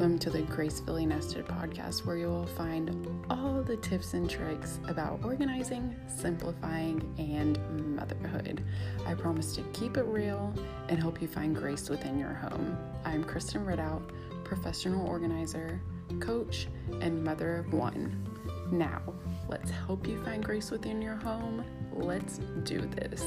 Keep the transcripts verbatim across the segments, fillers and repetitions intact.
Welcome to the Gracefully Nested podcast, where you will find all the tips and tricks about organizing, simplifying, and motherhood. I promise to keep it real and help you find grace within your home. I'm Kristen Ridout, professional organizer, coach, and mother of one. Now, let's help you find grace within your home. Let's do this.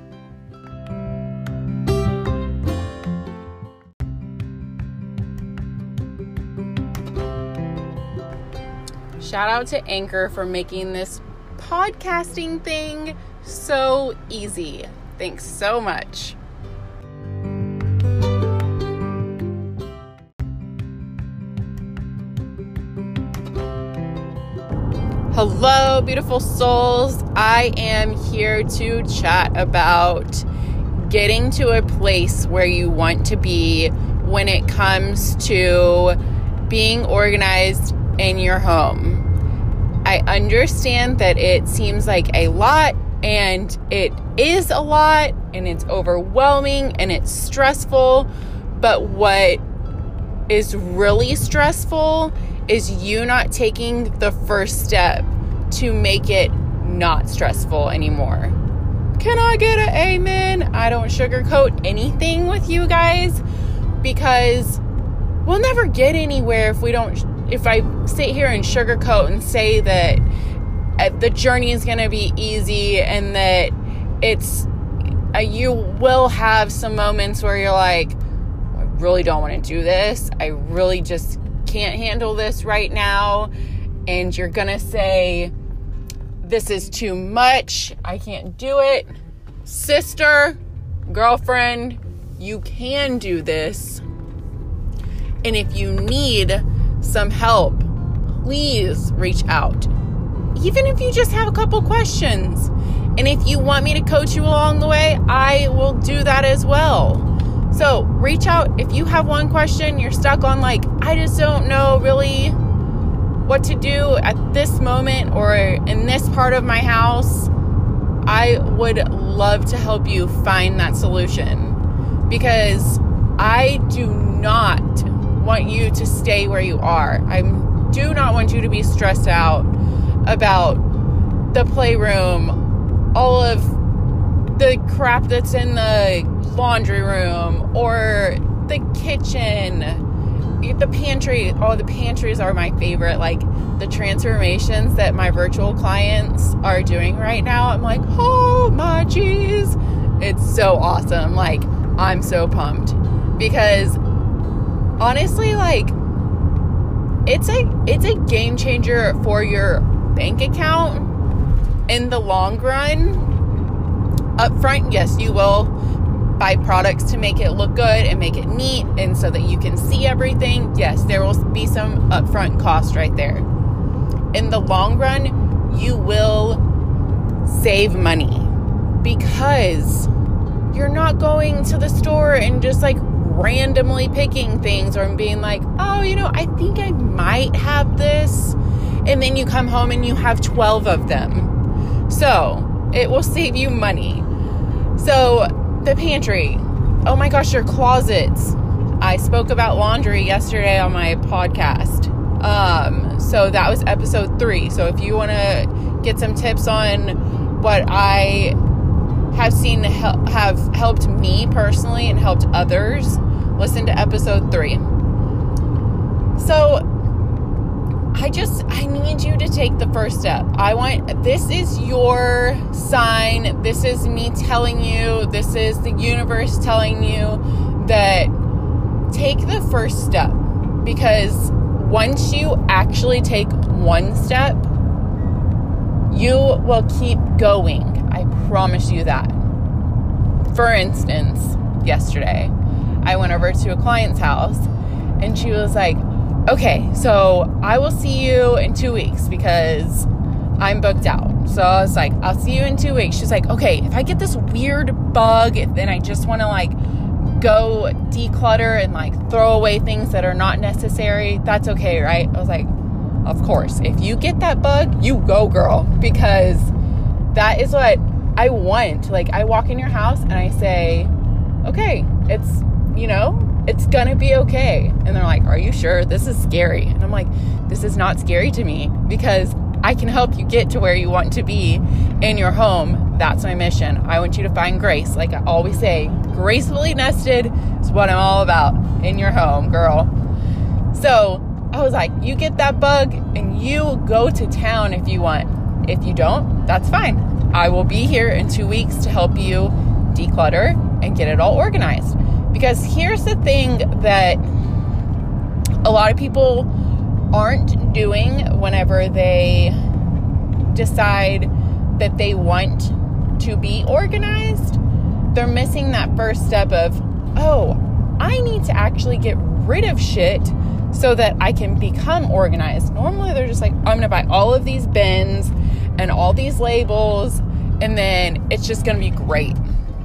Shout out to Anchor for making this podcasting thing so easy. Thanks so much. Hello, beautiful souls. I am here to chat about getting to a place where you want to be when it comes to being organized in your home. I understand that it seems like a lot, and it is a lot, and it's overwhelming, and it's stressful, but what is really stressful is you not taking the first step to make it not stressful anymore. Can I get an amen? I don't sugarcoat anything with you guys, because we'll never get anywhere if we don't if I sit here and sugarcoat and say that the journey is going to be easy and that it's, uh, you will have some moments where you're like, I really don't want to do this. I really just can't handle this right now. And you're going to say, this is too much. I can't do it. Sister, girlfriend, you can do this. And if you need some help, please reach out. Even if you just have a couple questions. And if you want me to coach you along the way, I will do that as well. So reach out if you have one question, you're stuck on like, I just don't know really what to do at this moment or in this part of my house. I would love to help you find that solution, because I do not want you to stay where you are. I do not want you to be stressed out about the playroom, all of the crap that's in the laundry room, or the kitchen, the pantry. Oh, the pantries are my favorite. Like the transformations that my virtual clients are doing right now. I'm like, oh my geez. It's so awesome. Like, I'm so pumped, because honestly, like, it's a it's a game changer for your bank account in the long run. Up front, yes, you will buy products to make it look good and make it neat and so that you can see everything. Yes, there will be some upfront cost right there. In the long run, you will save money, because you're not going to the store and just like randomly picking things or being like, oh, you know, I think I might have this. And then you come home and you have twelve of them. So it will save you money. So the pantry, oh my gosh, your closets. I spoke about laundry yesterday on my podcast. Um, so that was episode three. So if you want to get some tips on what I have seen help, have helped me personally and helped others, listen to episode three. So I just, I need you to take the first step. I want, this is your sign. This is me telling you, this is the universe telling you that take the first step, because once you actually take one step, you will keep going. I promise you that. For instance, yesterday, I went over to a client's house and she was like, okay, so I will see you in two weeks because I'm booked out. So I was like, I'll see you in two weeks. She's like, okay, if I get this weird bug and I just want to like go declutter and like throw away things that are not necessary, that's okay, right? I was like, of course. If you get that bug, you go, girl, because that is what I want. Like, I walk in your house and I say, okay, it's, you know, it's It's gonna be okay. And they're like, are you sure? This is scary. And I'm like, this is not scary to me, because I can help you get to where you want to be in your home. That's my mission. I want you to find grace. Like I always say, gracefully nested is what I'm all about in your home, girl. So I was like, you get that bug and you go to town if you want. If you don't, that's fine. I will be here in two weeks to help you declutter and get it all organized. Because here's the thing that a lot of people aren't doing whenever they decide that they want to be organized. They're missing that first step of, oh, I need to actually get rid of shit so that I can become organized. Normally they're just like, I'm going to buy all of these bins and all these labels, and then it's just going to be great.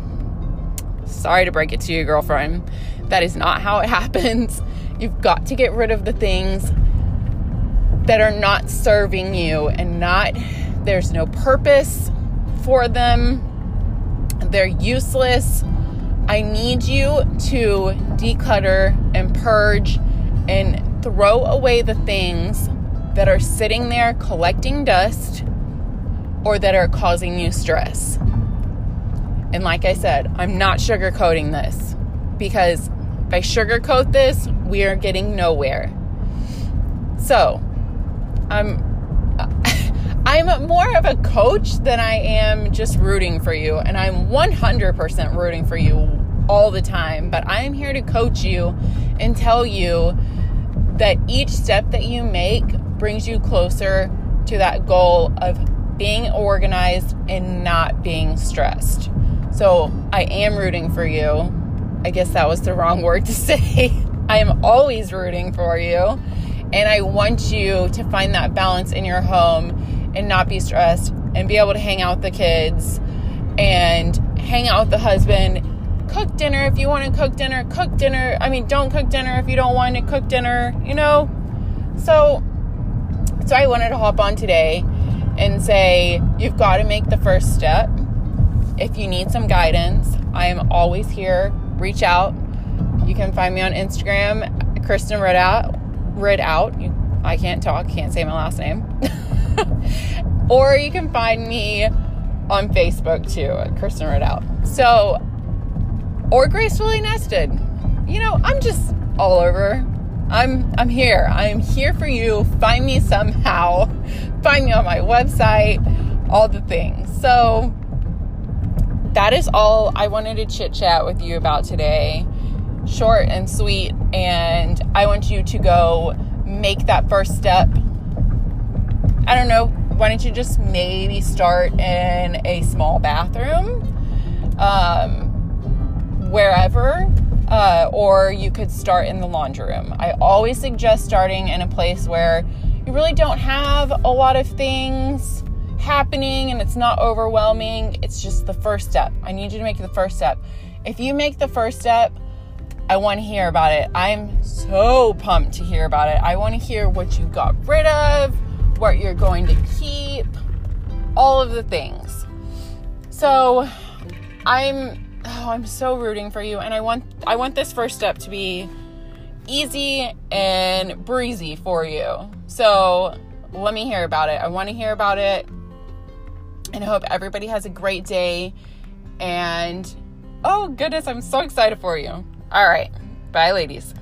Sorry to break it to you, girlfriend. That is not how it happens. You've got to get rid of the things that are not serving you and not, there's no purpose for them. They're useless. I need you to declutter and purge and throw away the things that are sitting there collecting dust or that are causing you stress. And like I said, I'm not sugarcoating this, because if I sugarcoat this, we are getting nowhere. So, I'm I'm more of a coach than I am just rooting for you, and I'm one hundred percent rooting for you all the time, but I am here to coach you and tell you that each step that you make brings you closer to that goal of being organized and not being stressed. So I am rooting for you. I guess that was the wrong word to say. I am always rooting for you. And I want you to find that balance in your home and not be stressed and be able to hang out with the kids and hang out with the husband. Cook dinner if you want to cook dinner. Cook dinner. I mean, don't cook dinner if you don't want to cook dinner, you know? So, so I wanted to hop on today and say, you've got to make the first step. If you need some guidance, I am always here. Reach out. You can find me on Instagram, Kristen Ridout. Ridout. You, I can't talk, can't say my last name. Or you can find me on Facebook too, at Kristen Ridout. So, or Gracefully Nested. You know, I'm just all over. I'm I'm here. I'm here for you. Find me somehow. Find me on my website. All the things. So that is all I wanted to chit chat with you about today. Short and sweet. And I want you to go make that first step. I don't know. Why don't you just maybe start in a small bathroom? Um, wherever. Uh, or you could start in the laundry room. I always suggest starting in a place where you really don't have a lot of things happening and it's not overwhelming. It's just the first step. I need you to make the first step. If you make the first step, I want to hear about it. I'm so pumped to hear about it. I want to hear what you got rid of, what you're going to keep, all of the things. So I'm Oh, I'm so rooting for you, and I want I want this first step to be easy and breezy for you. So let me hear about it. I want to hear about it, and I hope everybody has a great day. And oh goodness, I'm so excited for you. All right, bye, ladies.